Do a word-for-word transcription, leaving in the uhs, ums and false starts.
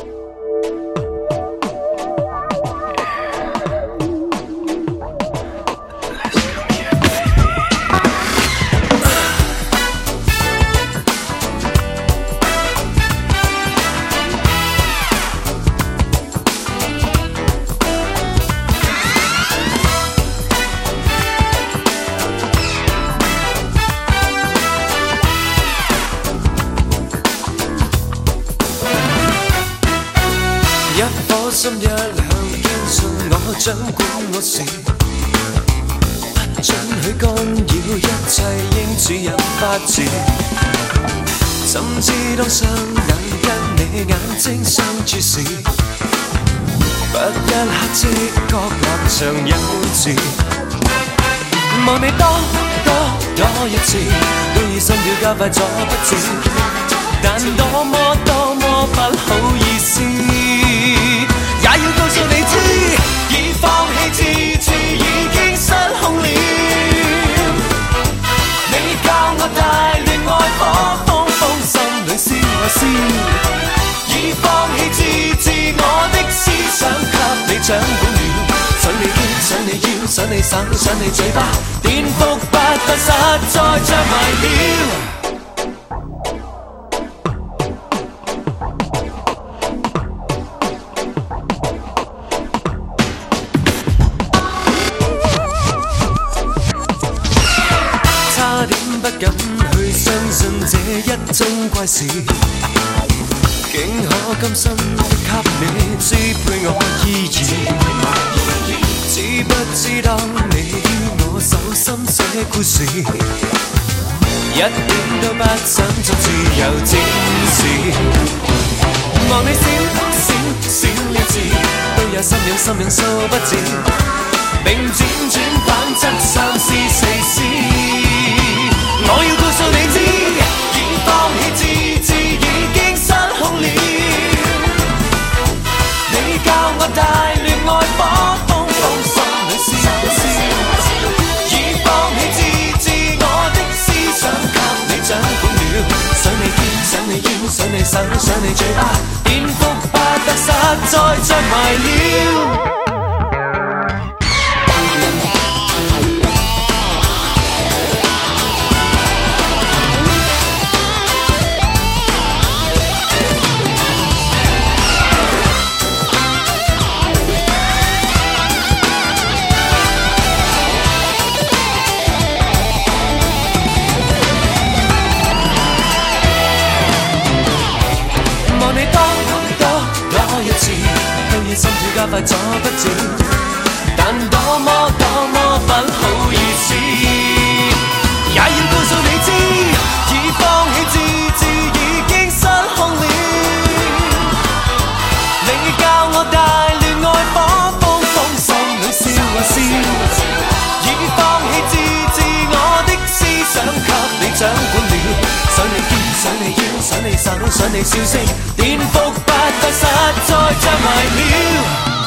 一颗心一向堅信我掌管我事，不准許干擾一切應自由發展。怎知當雙眼跟你眼睛相注時，不一刻即覺立場有致。望你多多多一次，都已心跳加快咗不止，但多麼多麼不好意思。也要告訴你知，已放棄自治已經失控了。你教我大亂愛火，風風心裏燒啊燒。已放棄自治，我的思想給你掌管了。想你肩，想你腰，想你手，想你嘴巴，顛覆不得，實在着迷了。不敢去相信這一宗怪事，竟可甘心給你支配我意義。知不知當你於我手心寫故事，一點都不想做自由戰士。望你閃閃閃了字，都有心癢心癢數不止，並輾轉反側三思四思。我要告訴你知，已放棄自治已經失控了。你教我大亂愛火，風風心裏燒燒。已放棄自治，我的思想給你掌管了。想你肩，想你腰，想你手，想你嘴巴，顛覆不得，實在着迷了。心跳加快咗不止，但多麼多麼不好意思，也要告訴你知，已放棄自治已經失控了。你教我大亂愛火，風風心裏燒啊燒。已放棄自治，我的思想給你掌管了。想你肩，想你腰，想你手，想你笑聲，顛覆不得，實在着迷了。